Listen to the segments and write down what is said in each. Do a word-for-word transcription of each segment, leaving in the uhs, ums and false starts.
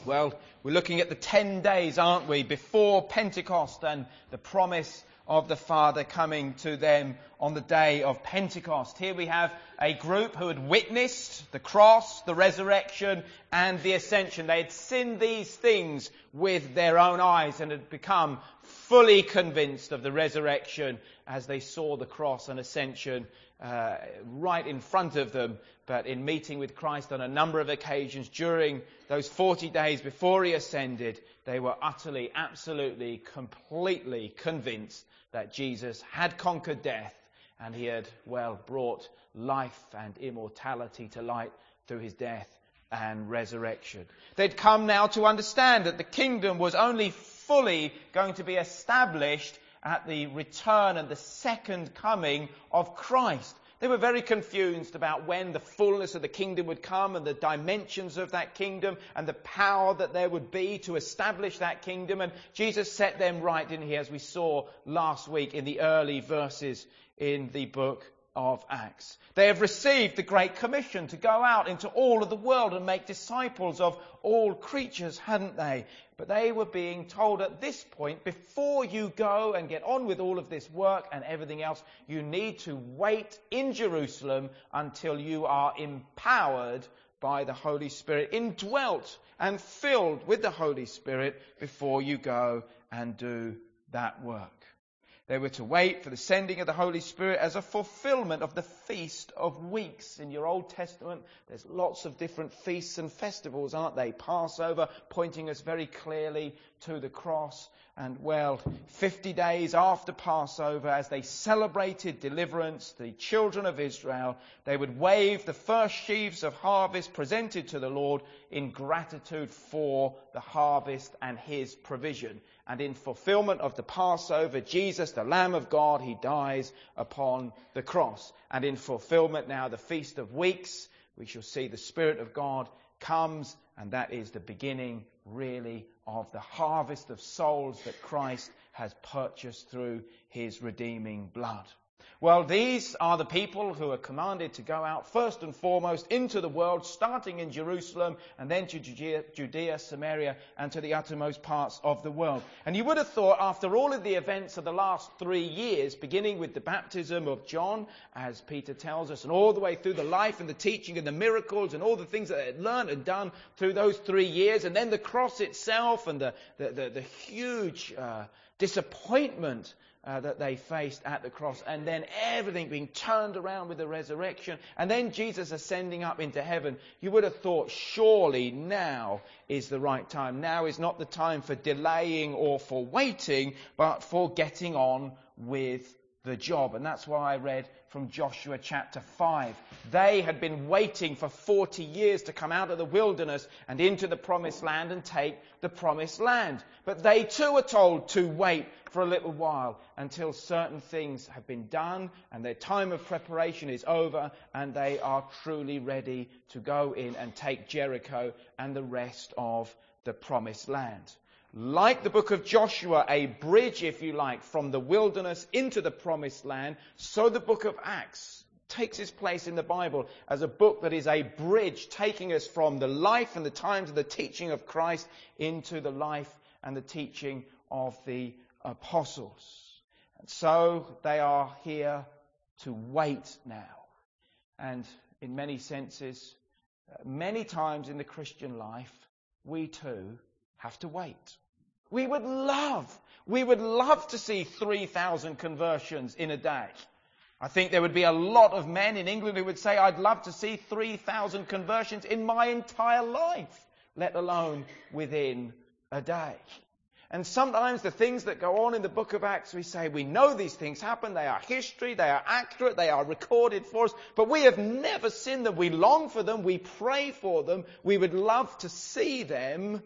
Well, we're looking at the ten days, aren't we, before Pentecost and the promise of the Father coming to them on the day of Pentecost. Here we have a group who had witnessed the cross, the resurrection and the ascension. They had seen these things with their own eyes and had become fully convinced of the resurrection as they saw the cross and ascension uh, right in front of them. But in meeting with Christ on a number of occasions during those forty days before he ascended, they were utterly, absolutely, completely convinced that Jesus had conquered death and he had, well, brought life and immortality to light through his death and resurrection. They'd come now to understand that the kingdom was only fully going to be established at the return and the second coming of Christ. They were very confused about when the fullness of the kingdom would come and the dimensions of that kingdom and the power that there would be to establish that kingdom. And Jesus set them right, didn't he, as we saw last week in the early verses in the book of Acts. They have received the Great Commission to go out into all of the world and make disciples of all creatures, hadn't they? But they were being told at this point, before you go and get on with all of this work and everything else, you need to wait in Jerusalem until you are empowered by the Holy Spirit, indwelt and filled with the Holy Spirit before you go and do that work. They were to wait for the sending of the Holy Spirit as a fulfillment of the Feast of Weeks. In your Old Testament, there's lots of different feasts and festivals, aren't they? Passover, pointing us very clearly to the cross. And, well, fifty days after Passover, as they celebrated deliverance, the children of Israel, they would wave the first sheaves of harvest presented to the Lord in gratitude for the harvest and his provision. And in fulfillment of the Passover, Jesus, the Lamb of God, he dies upon the cross. And in fulfillment now, the Feast of Weeks, we shall see the Spirit of God comes, and that is the beginning, really, of the harvest of souls that Christ has purchased through his redeeming blood. Well, these are the people who are commanded to go out first and foremost into the world, starting in Jerusalem and then to Judea, Judea, Samaria and to the uttermost parts of the world. And you would have thought, after all of the events of the last three years, beginning with the baptism of John, as Peter tells us, and all the way through the life and the teaching and the miracles and all the things that they had learned and done through those three years, and then the cross itself and the, the, the, the huge uh, disappointment Uh, that they faced at the cross, and then everything being turned around with the resurrection, and then Jesus ascending up into heaven, you would have thought, surely now is the right time. Now is not the time for delaying or for waiting, but for getting on with the job. And that's why I read from Joshua chapter five. They had been waiting for forty years to come out of the wilderness and into the promised land and take the promised land. But they too are told to wait for a little while until certain things have been done and their time of preparation is over and they are truly ready to go in and take Jericho and the rest of the promised land. Like the book of Joshua, a bridge, if you like, from the wilderness into the promised land, so the book of Acts takes its place in the Bible as a book that is a bridge taking us from the life and the times of the teaching of Christ into the life and the teaching of the apostles. And so they are here to wait now. And in many senses, many times in the Christian life, we too have to wait. We would love, we would love to see three thousand conversions in a day. I think there would be a lot of men in England who would say, I'd love to see three thousand conversions in my entire life, let alone within a day. And sometimes the things that go on in the book of Acts, we say, we know these things happen, they are history, they are accurate, they are recorded for us, but we have never seen them. We long for them, we pray for them, we would love to see them,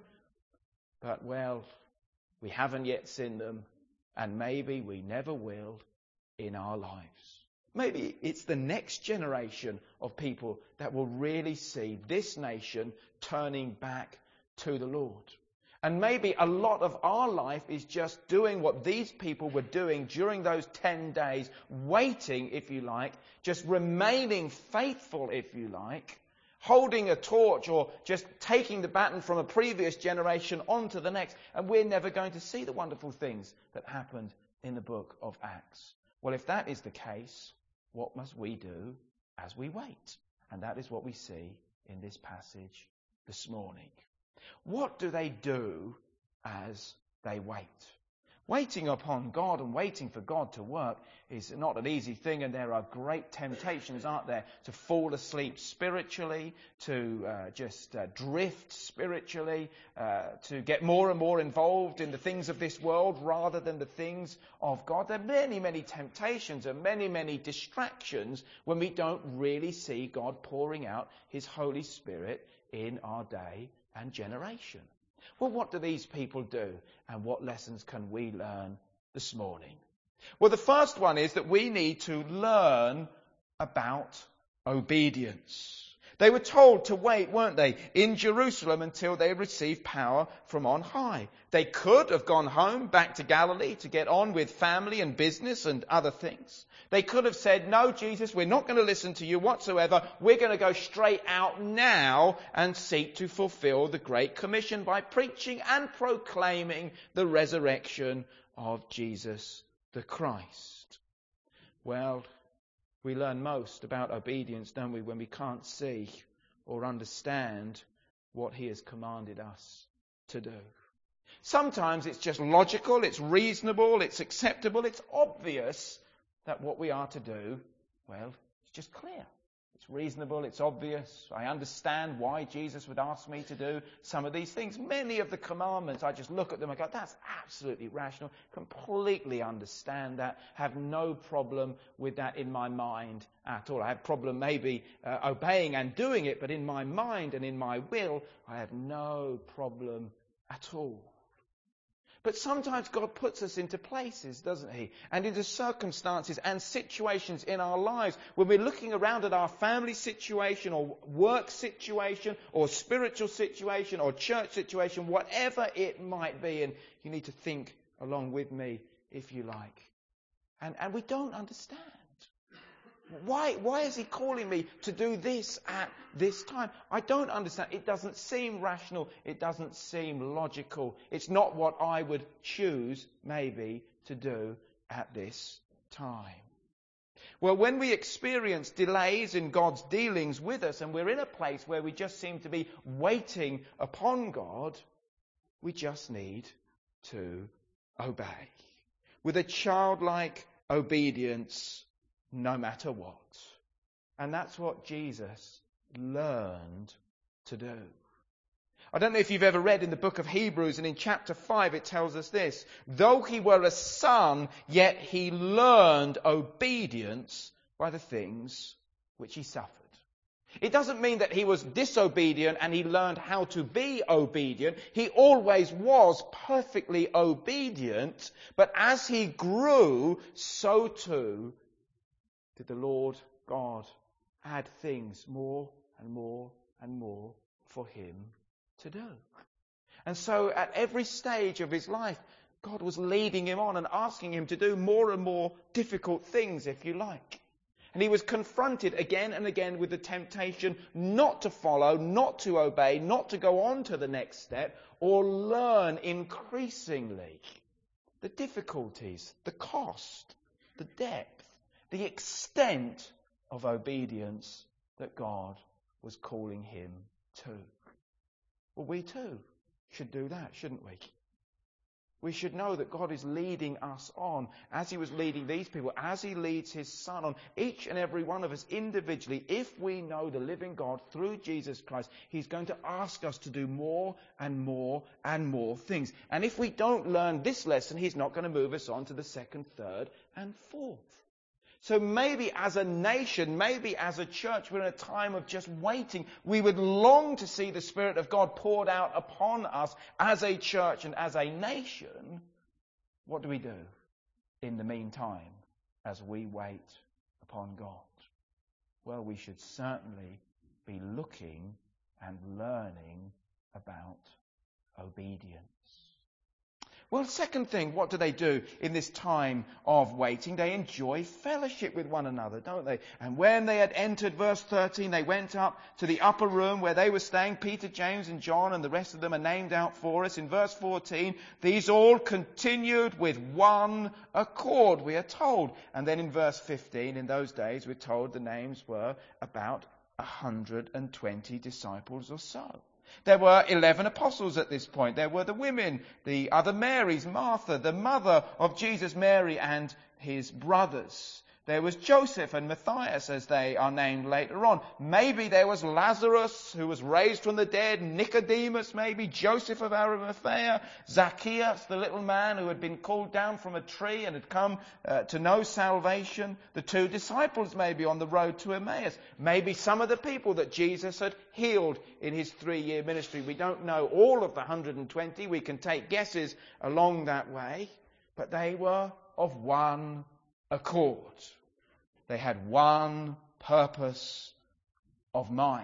but well, we haven't yet seen them, and maybe we never will in our lives. Maybe it's the next generation of people that will really see this nation turning back to the Lord. And maybe a lot of our life is just doing what these people were doing during those ten days, waiting, if you like, just remaining faithful, if you like, holding a torch or just taking the baton from a previous generation on to the next, and we're never going to see the wonderful things that happened in the book of Acts. Well, if that is the case, what must we do as we wait? And that is what we see in this passage this morning. What do they do as they wait? Waiting upon God and waiting for God to work is not an easy thing, and there are great temptations, aren't there, to fall asleep spiritually, to uh, just uh, drift spiritually, uh, to get more and more involved in the things of this world rather than the things of God. There are many, many temptations and many, many distractions when we don't really see God pouring out his Holy Spirit in our day and generation. Well, what do these people do, and what lessons can we learn this morning? Well, the first one is that we need to learn about obedience. They were told to wait, weren't they, in Jerusalem until they received power from on high. They could have gone home back to Galilee to get on with family and business and other things. They could have said, no, Jesus, we're not going to listen to you whatsoever. We're going to go straight out now and seek to fulfill the Great Commission by preaching and proclaiming the resurrection of Jesus the Christ. Well, we learn most about obedience, don't we, when we can't see or understand what he has commanded us to do. Sometimes it's just logical, it's reasonable, it's acceptable, it's obvious that what we are to do, well, it's just clear. It's reasonable, it's obvious. I understand why Jesus would ask me to do some of these things. Many of the commandments, I just look at them and go, that's absolutely rational. Completely understand that. Have no problem with that in my mind at all. I have problem maybe uh, obeying and doing it, but in my mind and in my will, I have no problem at all. But sometimes God puts us into places, doesn't he? And into circumstances and situations in our lives when we're looking around at our family situation or work situation or spiritual situation or church situation, whatever it might be. And you need to think along with me, if you like. And, and we don't understand. Why, why is he calling me to do this at this time? I don't understand. It doesn't seem rational. It doesn't seem logical. It's not what I would choose, maybe, to do at this time. Well, when we experience delays in God's dealings with us and we're in a place where we just seem to be waiting upon God, we just need to obey. With a childlike obedience, no matter what. And that's what Jesus learned to do. I don't know if you've ever read in the book of Hebrews, and in chapter five it tells us this. Though he were a son, yet he learned obedience by the things which he suffered. It doesn't mean that he was disobedient and he learned how to be obedient. He always was perfectly obedient, but as he grew, so too did the Lord God add things more and more and more for him to do. And so at every stage of his life, God was leading him on and asking him to do more and more difficult things, if you like. And he was confronted again and again with the temptation not to follow, not to obey, not to go on to the next step, or learn increasingly the difficulties, the cost, the depth, the extent of obedience that God was calling him to. Well, we too should do that, shouldn't we? We should know that God is leading us on, as he was leading these people, as he leads his Son on, each and every one of us individually. If we know the living God through Jesus Christ, he's going to ask us to do more and more and more things. And if we don't learn this lesson, he's not going to move us on to the second, third, and fourth. So maybe as a nation, maybe as a church, we're in a time of just waiting. We would long to see the Spirit of God poured out upon us as a church and as a nation. What do we do in the meantime as we wait upon God? Well, we should certainly be looking and learning about obedience. Well, second thing, what do they do in this time of waiting? They enjoy fellowship with one another, don't they? And when they had entered, verse thirteen, they went up to the upper room where they were staying. Peter, James and John and the rest of them are named out for us. In verse fourteen, these all continued with one accord, we are told. And then in verse fifteen, in those days, we're told the names were about one hundred twenty disciples or so. There were eleven apostles at this point. There were the women, the other Marys, Martha, the mother of Jesus, Mary, and his brothers. There was Joseph and Matthias, as they are named later on. Maybe there was Lazarus, who was raised from the dead, Nicodemus, maybe Joseph of Arimathea, Zacchaeus, the little man who had been called down from a tree and had come uh, to know salvation. The two disciples maybe on the road to Emmaus. Maybe some of the people that Jesus had healed in his three-year ministry. We don't know all of the one hundred twenty. We can take guesses along that way. But they were of one accord. They had one purpose of mind.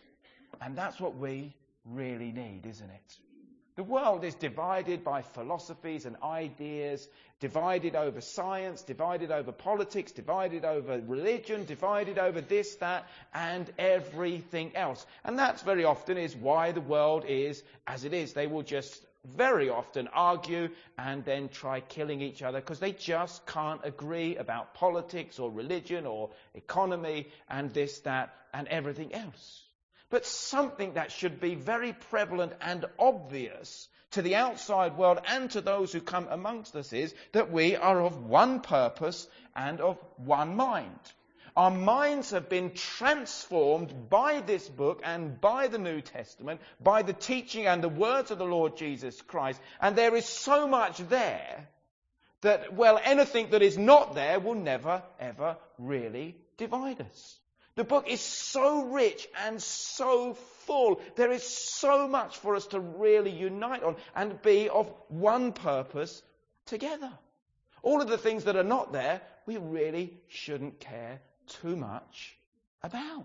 And that's what we really need, isn't it? The world is divided by philosophies and ideas, divided over science, divided over politics, divided over religion, divided over this, that, and everything else. And that's very often is why the world is as it is. They will just very often argue and then try killing each other because they just can't agree about politics or religion or economy and this, that, and everything else. But something that should be very prevalent and obvious to the outside world and to those who come amongst us is that we are of one purpose and of one mind. Our minds have been transformed by this book and by the New Testament, by the teaching and the words of the Lord Jesus Christ. And there is so much there that, well, anything that is not there will never, ever really divide us. The book is so rich and so full. There is so much for us to really unite on and be of one purpose together. All of the things that are not there, we really shouldn't care too much about.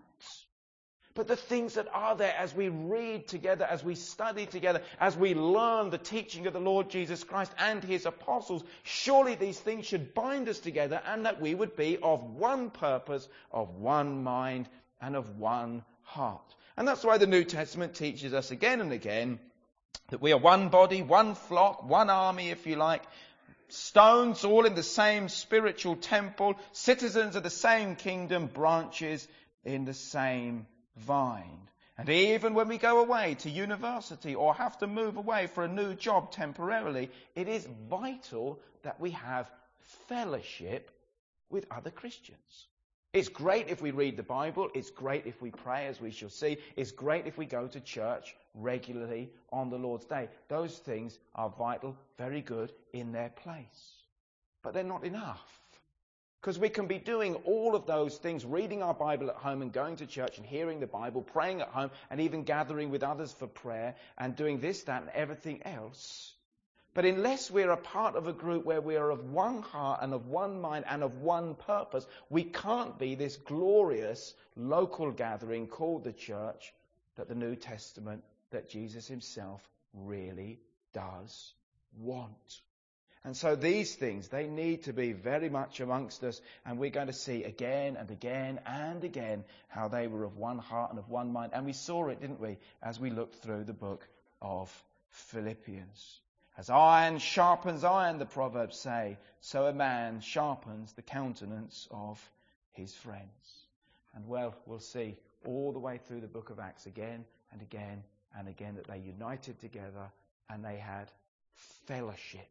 But the things that are there as we read together, as we study together, as we learn the teaching of the Lord Jesus Christ and his apostles, surely these things should bind us together and that we would be of one purpose, of one mind, and of one heart. And that's why the New Testament teaches us again and again that we are one body, one flock, one army, if you like, stones all in the same spiritual temple, citizens of the same kingdom, branches in the same vine. And even when we go away to university or have to move away for a new job temporarily, it is vital that we have fellowship with other Christians. It's great if we read the Bible. It's great if we pray, as we shall see. It's great if we go to church regularly on the Lord's Day. Those things are vital, very good in their place. But they're not enough. Because we can be doing all of those things, reading our Bible at home and going to church and hearing the Bible, praying at home and even gathering with others for prayer and doing this, that and everything else. But unless we're a part of a group where we are of one heart and of one mind and of one purpose, we can't be this glorious local gathering called the church that the New Testament, that Jesus himself really does want. And so these things, they need to be very much amongst us. And we're going to see again and again and again how they were of one heart and of one mind. And we saw it, didn't we, as we looked through the book of Philippians. As iron sharpens iron, the Proverbs say, so a man sharpens the countenance of his friends. And well, we'll see all the way through the book of Acts again and again and again that they united together and they had fellowship.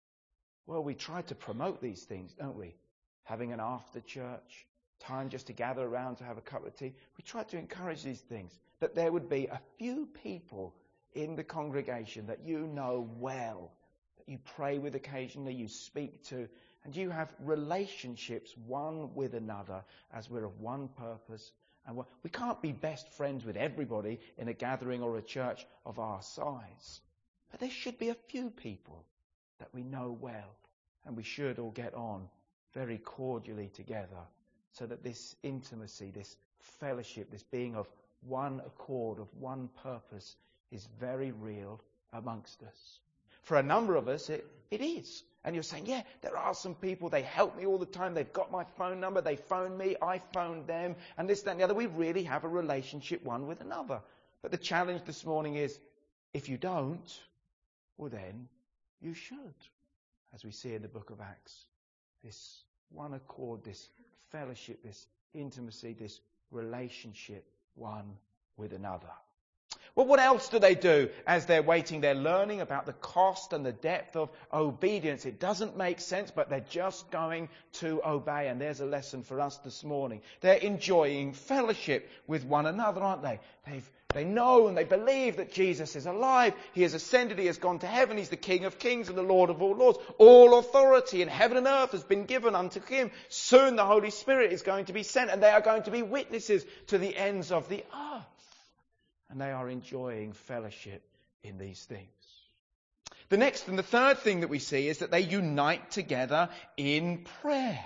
Well, we try to promote these things, don't we? Having an after church, time just to gather around to have a cup of tea. We try to encourage these things, that there would be a few people in the congregation that you know well, that you pray with occasionally, you speak to, and you have relationships one with another as we're of one purpose. And we can't be best friends with everybody in a gathering or a church of our size. But there should be a few people that we know well, and we should all get on very cordially together so that this intimacy, this fellowship, this being of one accord, of one purpose, is very real amongst us. For a number of us, it, it is. And you're saying, yeah, there are some people, they help me all the time, they've got my phone number, they phone me, I phone them, and this, that, and the other. We really have a relationship one with another. But the challenge this morning is, if you don't, well then, you should. As we see in the book of Acts, this one accord, this fellowship, this intimacy, this relationship one with another. Well, what else do they do as they're waiting? They're learning about the cost and the depth of obedience. It doesn't make sense, but they're just going to obey. And there's a lesson for us this morning. They're enjoying fellowship with one another, aren't they? They've, they know and they believe that Jesus is alive. He has ascended. He has gone to heaven. He's the King of kings and the Lord of all lords. All authority in heaven and earth has been given unto him. Soon the Holy Spirit is going to be sent, and they are going to be witnesses to the ends of the earth. And they are enjoying fellowship in these things. The next and the third thing that we see is that they unite together in prayer.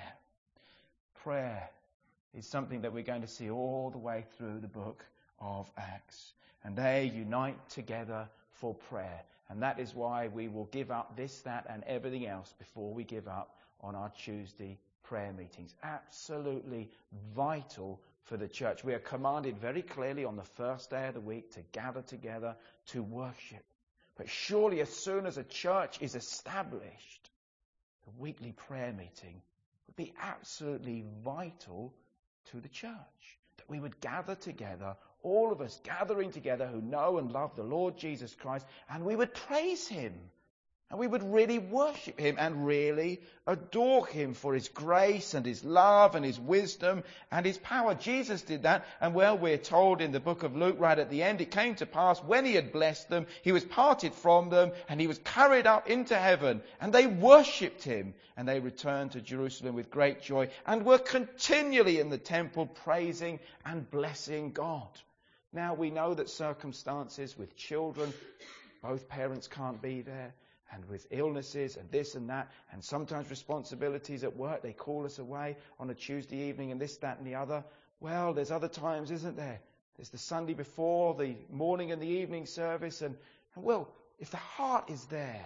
Prayer is something that we're going to see all the way through the book of Acts. And they unite together for prayer. And that is why we will give up this, that, and everything else before we give up on our Tuesday prayer meetings. Absolutely vital for the church. We are commanded very clearly on the first day of the week to gather together to worship. But surely as soon as a church is established, the weekly prayer meeting would be absolutely vital to the church. That we would gather together, all of us gathering together who know and love the Lord Jesus Christ, and we would praise him. And we would really worship him and really adore him for his grace and his love and his wisdom and his power. Jesus did that. And well, we're told in the book of Luke right at the end, it came to pass when he had blessed them, he was parted from them and he was carried up into heaven. And they worshipped him and they returned to Jerusalem with great joy and were continually in the temple praising and blessing God. Now we know that circumstances with children, both parents can't be there. And with illnesses and this and that, and sometimes responsibilities at work, they call us away on a Tuesday evening and this, that and the other. Well, there's other times, isn't there? There's the Sunday before, the morning and the evening service. And, and well, if the heart is there,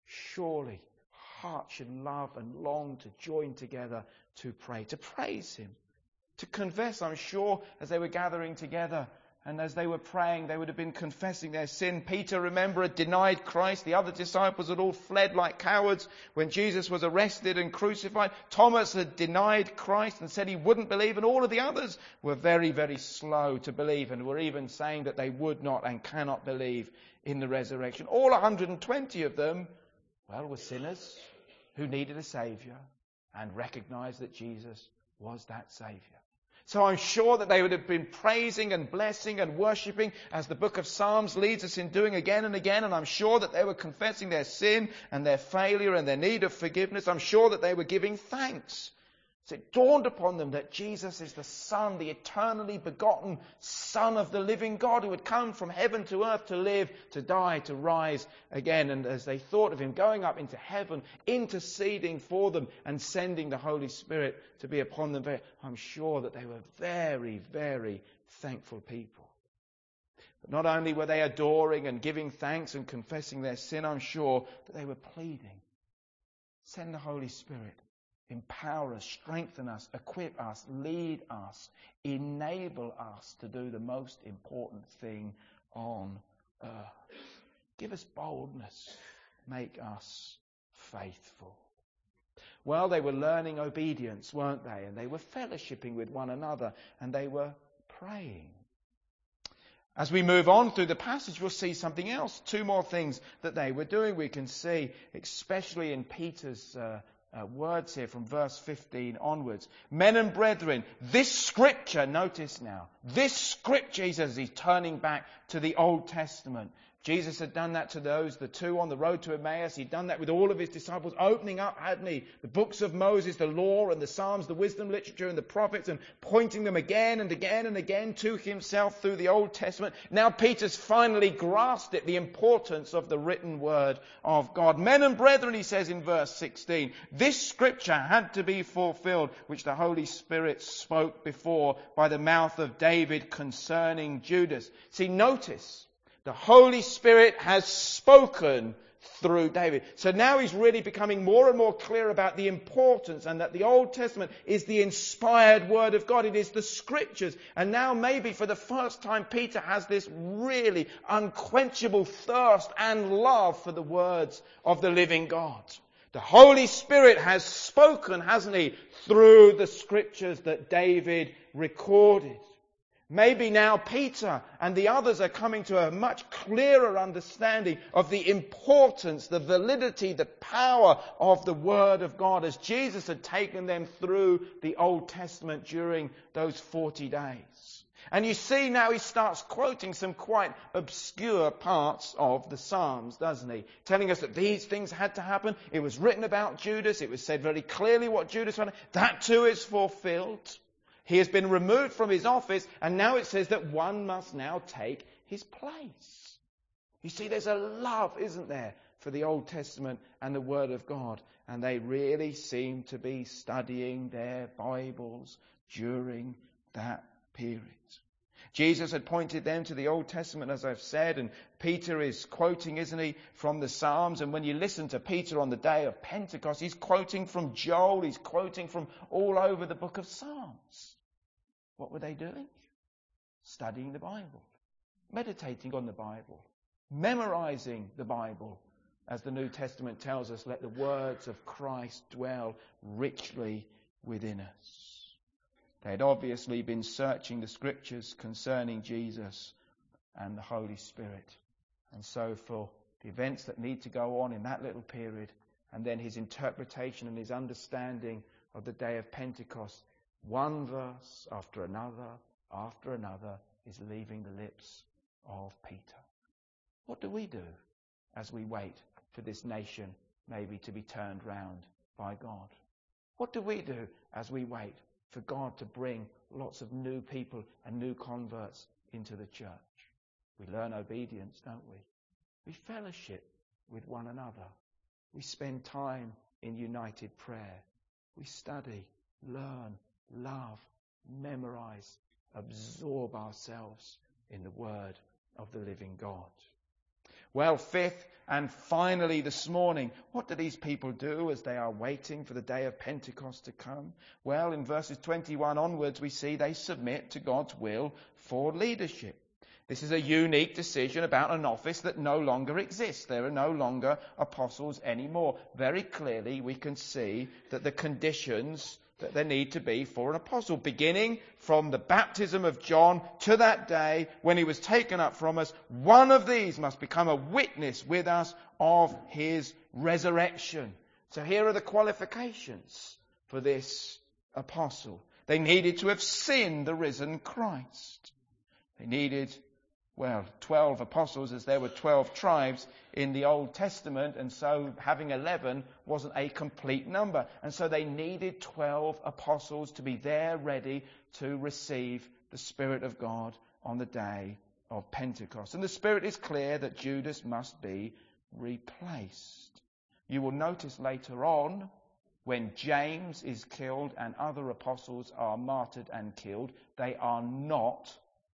surely heart should love and long to join together to pray, to praise him, to confess. I'm sure as they were gathering together, and as they were praying, they would have been confessing their sin. Peter, remember, had denied Christ. The other disciples had all fled like cowards when Jesus was arrested and crucified. Thomas had denied Christ and said he wouldn't believe. And all of the others were very, very slow to believe and were even saying that they would not and cannot believe in the resurrection. All one hundred twenty of them, well, were sinners who needed a Saviour and recognized that Jesus was that Saviour. So I'm sure that they would have been praising and blessing and worshipping as the book of Psalms leads us in doing again and again. And I'm sure that they were confessing their sin and their failure and their need of forgiveness. I'm sure that they were giving thanks. So it dawned upon them that Jesus is the Son, the eternally begotten Son of the living God who had come from heaven to earth to live, to die, to rise again. And as they thought of him going up into heaven, interceding for them and sending the Holy Spirit to be upon them, I'm sure that they were very, very thankful people. But not only were they adoring and giving thanks and confessing their sin, I'm sure that they were pleading, send the Holy Spirit. Empower us, strengthen us, equip us, lead us, enable us to do the most important thing on earth. Give us boldness, make us faithful. Well, they were learning obedience, weren't they? And they were fellowshipping with one another and they were praying. As we move on through the passage, we'll see something else. Two more things that they were doing. We can see, especially in Peter's uh, Uh, words here from verse fifteen onwards. Men and brethren, this scripture, notice now, this scripture, he says, he's turning back to the Old Testament. Jesus had done that to those, the two on the road to Emmaus. He'd done that with all of his disciples, opening up, hadn't he, the books of Moses, the law and the Psalms, the wisdom literature and the prophets, and pointing them again and again and again to himself through the Old Testament. Now Peter's finally grasped it, the importance of the written word of God. Men and brethren, he says in verse sixteen, this scripture had to be fulfilled, which the Holy Spirit spoke before by the mouth of David concerning Judas. See, notice, the Holy Spirit has spoken through David. So now he's really becoming more and more clear about the importance and that the Old Testament is the inspired word of God. It is the scriptures. And now maybe for the first time Peter has this really unquenchable thirst and love for the words of the living God. The Holy Spirit has spoken, hasn't he, through the scriptures that David recorded. Maybe now Peter and the others are coming to a much clearer understanding of the importance, the validity, the power of the Word of God as Jesus had taken them through the Old Testament during those forty days. And you see now he starts quoting some quite obscure parts of the Psalms, doesn't he? Telling us that these things had to happen. It was written about Judas. It was said very clearly what Judas wanted. That too is fulfilled. He has been removed from his office, and now it says that one must now take his place. You see, there's a love, isn't there, for the Old Testament and the Word of God. And they really seem to be studying their Bibles during that period. Jesus had pointed them to the Old Testament, as I've said, and Peter is quoting, isn't he, from the Psalms. And when you listen to Peter on the day of Pentecost, he's quoting from Joel, he's quoting from all over the book of Psalms. What were they doing? Studying the Bible, meditating on the Bible, memorizing the Bible. As the New Testament tells us, let the words of Christ dwell richly within us. They had obviously been searching the scriptures concerning Jesus and the Holy Spirit. And so for the events that need to go on in that little period, and then his interpretation and his understanding of the day of Pentecost, one verse after another, after another, is leaving the lips of Peter. What do we do as we wait for this nation maybe to be turned round by God? What do we do as we wait for God to bring lots of new people and new converts into the church? We learn obedience, don't we? We fellowship with one another. We spend time in united prayer. We study, learn, love, memorize, absorb ourselves in the Word of the living God. Well, fifth and finally this morning, what do these people do as they are waiting for the day of Pentecost to come? Well, in verses twenty-one onwards, we see they submit to God's will for leadership. This is a unique decision about an office that no longer exists. There are no longer apostles anymore. Very clearly, we can see that the conditions that there need to be for an apostle, beginning from the baptism of John to that day when he was taken up from us, one of these must become a witness with us of his resurrection. So here are the qualifications for this apostle. They needed to have seen the risen Christ. They needed, well, twelve apostles, as there were twelve tribes in the Old Testament, and so having eleven wasn't a complete number. And so they needed twelve apostles to be there ready to receive the Spirit of God on the day of Pentecost. And the Spirit is clear that Judas must be replaced. You will notice later on, when James is killed and other apostles are martyred and killed, they are not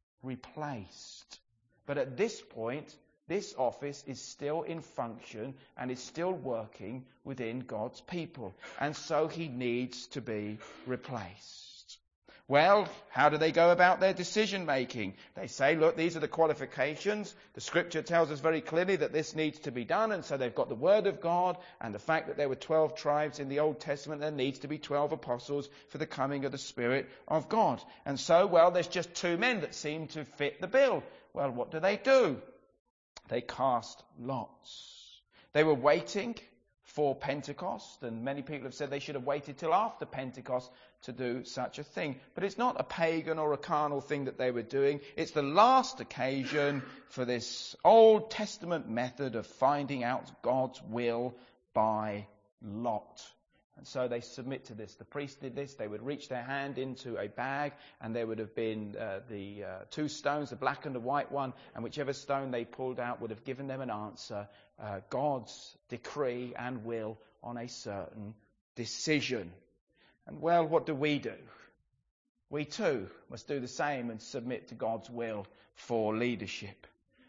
replaced. But at this point, this office is still in function and is still working within God's people. And so he needs to be replaced. Well, how do they go about their decision making? They say, look, these are the qualifications. The scripture tells us very clearly that this needs to be done. And so they've got the word of God and the fact that there were twelve tribes in the Old Testament. There needs to be twelve apostles for the coming of the Spirit of God. And so, well, there's just two men that seem to fit the bill. Well, what do they do? They cast lots. They were waiting for Pentecost, and many people have said they should have waited till after Pentecost to do such a thing. But it's not a pagan or a carnal thing that they were doing. It's the last occasion for this Old Testament method of finding out God's will by lot. And so they submit to this. The priest did this. They would reach their hand into a bag, and there would have been uh, the uh, two stones, the black and the white one, and whichever stone they pulled out would have given them an answer, uh, God's decree and will on a certain decision. And well, what do we do? We too must do the same and submit to God's will for leadership.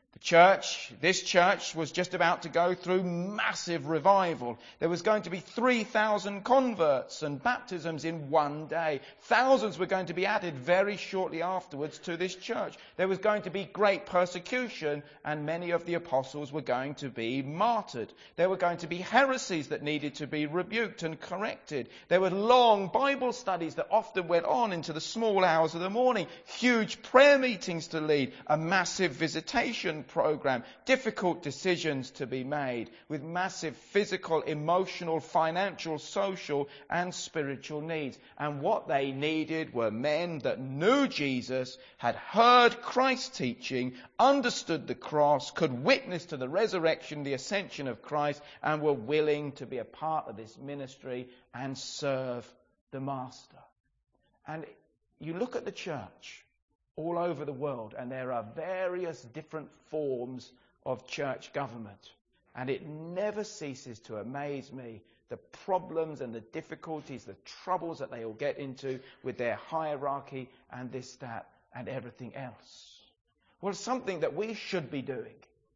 The church, this church was just about to go through massive revival. There was going to be three thousand converts and baptisms in one day. Thousands were going to be added very shortly afterwards to this church. There was going to be great persecution, and many of the apostles were going to be martyred. There were going to be heresies that needed to be rebuked and corrected. There were long Bible studies that often went on into the small hours of the morning. Huge prayer meetings to lead. A massive visitation program, difficult decisions to be made with massive physical, emotional, financial, social and spiritual needs. And what they needed were men that knew Jesus, had heard Christ's teaching, understood the cross, could witness to the resurrection, the ascension of Christ, and were willing to be a part of this ministry and serve the Master. And you look at the church all over the world, and there are various different forms of church government. And it never ceases to amaze me the problems and the difficulties, the troubles that they all get into with their hierarchy and this, that, and everything else. Well, something that we should be doing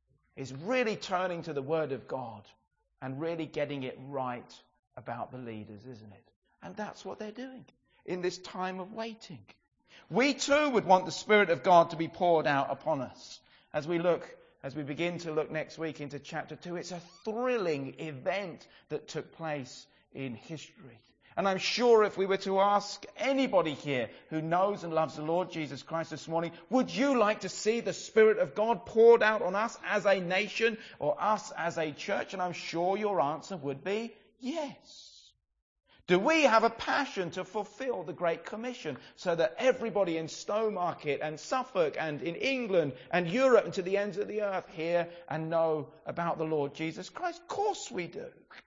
is really turning to the Word of God and really getting it right about the leaders, isn't it? And that's what they're doing in this time of waiting. We too would want the Spirit of God to be poured out upon us. As we look, as we begin to look next week into chapter two, it's a thrilling event that took place in history. And I'm sure if we were to ask anybody here who knows and loves the Lord Jesus Christ this morning, would you like to see the Spirit of God poured out on us as a nation or us as a church? And I'm sure your answer would be yes. Do we have a passion to fulfill the Great Commission so that everybody in Stowmarket and Suffolk and in England and Europe and to the ends of the earth hear and know about the Lord Jesus Christ? Of course we do.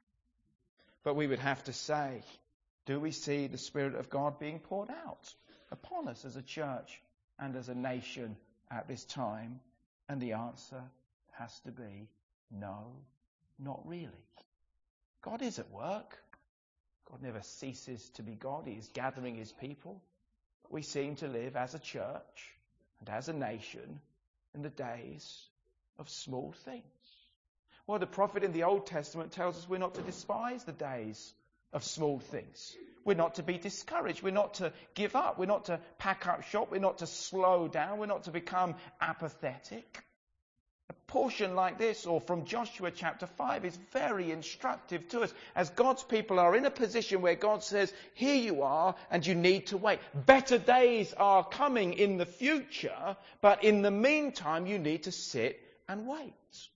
But we would have to say, do we see the Spirit of God being poured out upon us as a church and as a nation at this time? And the answer has to be no, not really. God is at work. God never ceases to be God. He is gathering his people. But we seem to live as a church and as a nation in the days of small things. Well, the prophet in the Old Testament tells us we're not to despise the days of small things. We're not to be discouraged. We're not to give up. We're not to pack up shop. We're not to slow down. We're not to become apathetic. A portion like this, or from Joshua chapter five, is very instructive to us as God's people are in a position where God says, here you are and you need to wait. Better days are coming in the future, but in the meantime you need to sit and wait.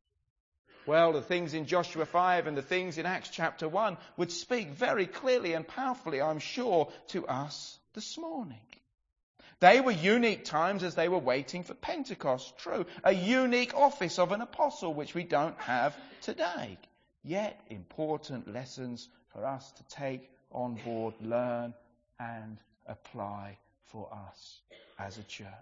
Well, the things in Joshua five and the things in Acts chapter one would speak very clearly and powerfully, I'm sure, to us this morning. They were unique times as they were waiting for Pentecost. True, a unique office of an apostle, which we don't have today. Yet important lessons for us to take on board, learn and apply for us as a church.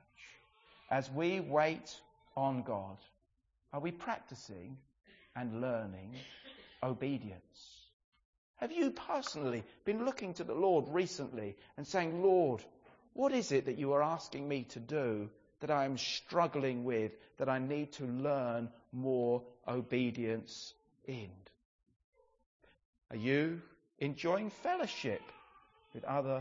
As we wait on God, are we practicing and learning obedience? Have you personally been looking to the Lord recently and saying, Lord, what is it that you are asking me to do that I am struggling with, that I need to learn more obedience in? Are you enjoying fellowship with other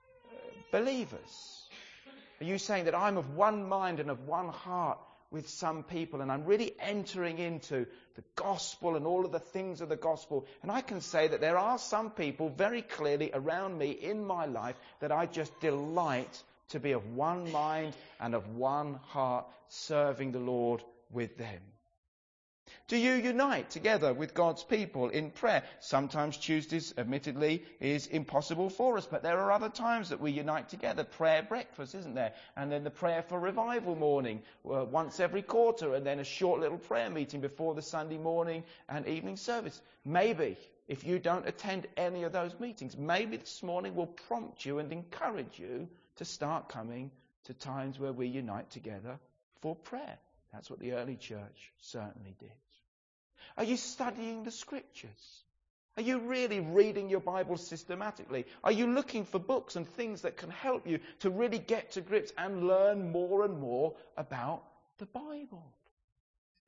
believers? Are you saying that I'm of one mind and of one heart with some people, and I'm really entering into the gospel and all of the things of the gospel? And I can say that there are some people very clearly around me in my life that I just delight to be of one mind and of one heart, serving the Lord with them. Do you unite together with God's people in prayer? Sometimes Tuesdays, admittedly, is impossible for us, but there are other times that we unite together. Prayer breakfast, isn't there? And then the prayer for revival morning, uh, once every quarter, and then a short little prayer meeting before the Sunday morning and evening service. Maybe, if you don't attend any of those meetings, maybe this morning will prompt you and encourage you to start coming to times where we unite together for prayer. That's what the early church certainly did. Are you studying the Scriptures? Are you really reading your Bible systematically? Are you looking for books and things that can help you to really get to grips and learn more and more about the Bible?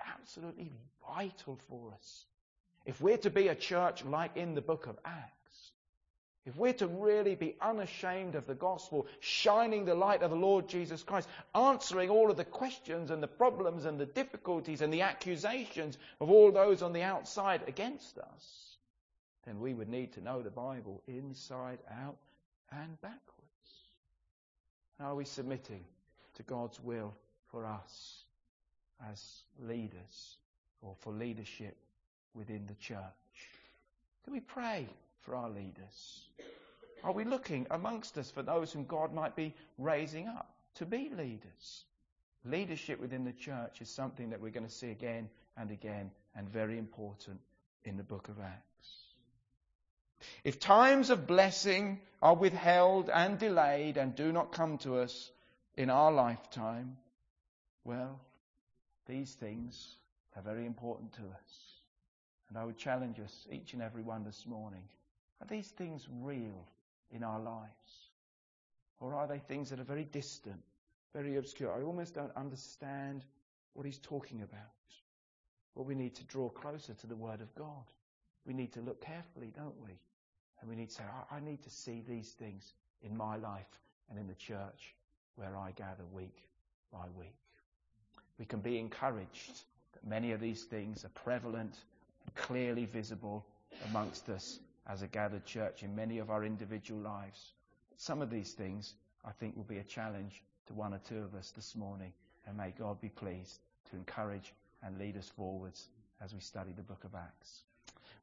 absolutely vital for us. If we're to be a church like in the book of Acts, if we're to really be unashamed of the gospel, shining the light of the Lord Jesus Christ, answering all of the questions and the problems and the difficulties and the accusations of all those on the outside against us, then we would need to know the Bible inside out and backwards. Are we submitting to God's will for us as leaders or for leadership within the church? Do we pray for our leaders? Are we looking amongst us for those whom God might be raising up to be leaders? Leadership within the church is something that we're going to see again and again, and very important in the book of Acts. If times of blessing are withheld and delayed and do not come to us in our lifetime, well, these things are very important to us. And I would challenge us, each and every one this morning, are these things real in our lives? Or are they things that are very distant, very obscure? I almost don't understand what he's talking about. Well, we need to draw closer to the Word of God. We need to look carefully, don't we? And we need to say, I, I need to see these things in my life and in the church where I gather week by week. We can be encouraged that many of these things are prevalent and clearly visible amongst us as a gathered church in many of our individual lives. Some of these things, I think, will be a challenge to one or two of us this morning. And may God be pleased to encourage and lead us forwards as we study the book of Acts.